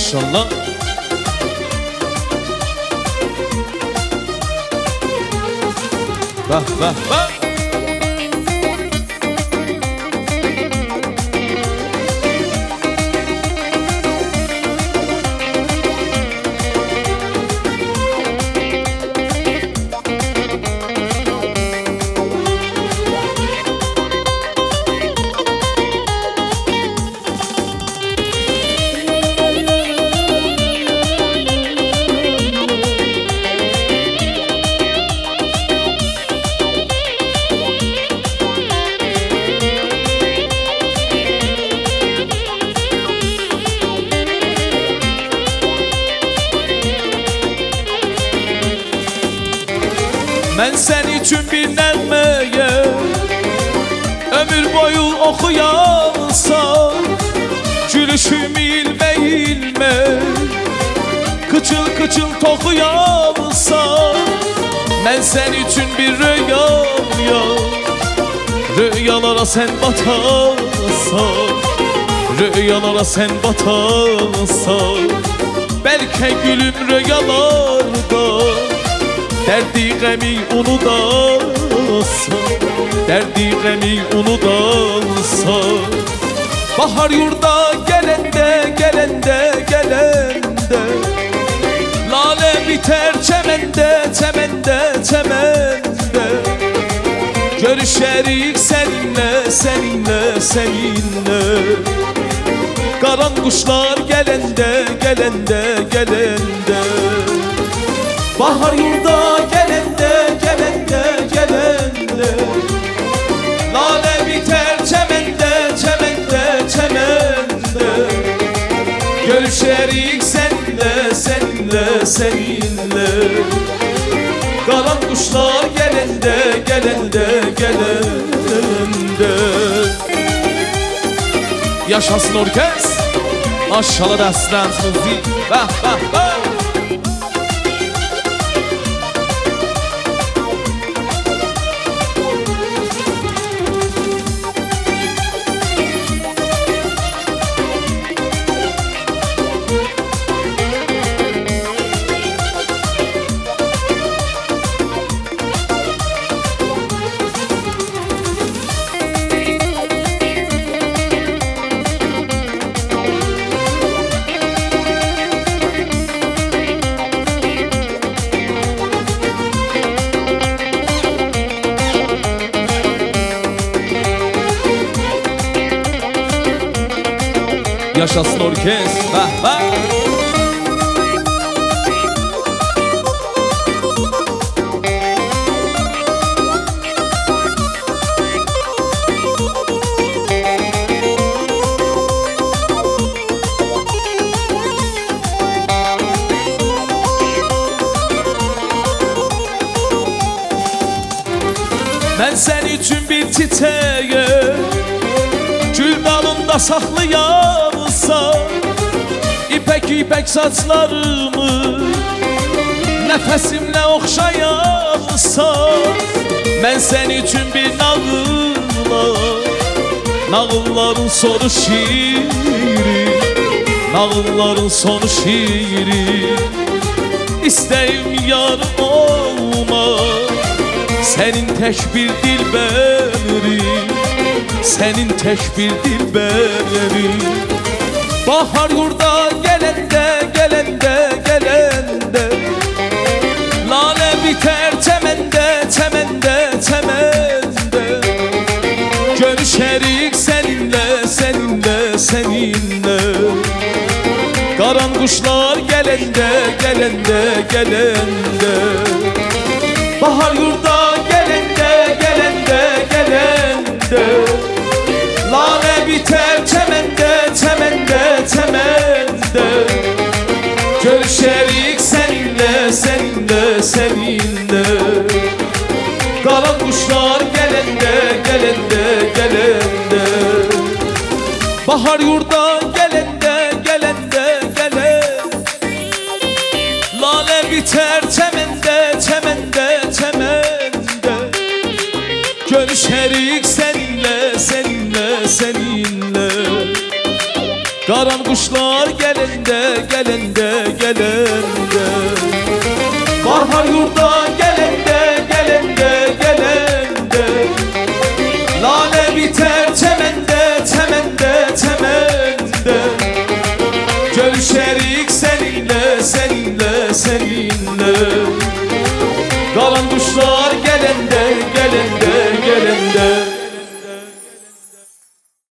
Maşallah. Bak bak bak. Ben sen için bir nəğməyə ömür boyu oxuyansam, gülüşüm ilmə ilmə kıçıl kıçıl toxuyansam, ben sen için bir rüyam, rüyalara sen batarsan, rüyalara sen batarsan, belki gülüm rüyalarda derdi gemi unudarsan, derdi gemi unudarsan. Bahar yurda gelende, gelende, gelende, lale biter çemende, çemende, çemende. Görüşerik seninle, seninle, seninle. Karan kuşlar gelende, gelende, gelende. Bahar yurda gelende, gelende, gelende, lale biter çemende, çemende, çemende. Görüşerik seninle, seninle, seninle. Karan kuşlar gelende, gelende, gelende. Yaşasın orkest, maşallah dəstən müzik. Bəh, bəh, bəh. Yaşasın orkest. Ha, ha. Ben sen için bir çiçeğe gül dalında saklayamsa, İpek ipek saçlarımı nefesimle okşayamsa, ben sen için bir nağılla, nağılların sonu şiiri, nağılların sonu şiiri. İsteyim yarım olma, senin tek bir dilberim, senin tek bir dilberim. Bahar yurda gelende, gelende, gelende, lale biter çemende, çemende, çemende. Görüşerik seninle, seninle, seninle. Karan kuşlar gelende, gelende, gelende. Bahar yurda gelende, gelende, gelende, lale biter çemende, çemende, çemende. Görüşerik seninle, seninle, seninle. Karan kuşlar gelende, gelende, gelende. Bahar yurda gelende, gelende, gelende, lale biter çemende, çemende, çemende. Görüşerik seninle, seninle, seninle. Qaran quşlar gələndə, gələndə, gələndə Bahar yurda gələndə, gələndə, gələndə Lalə bitər çəməndə, çəməndə, çəməndə Görüşərik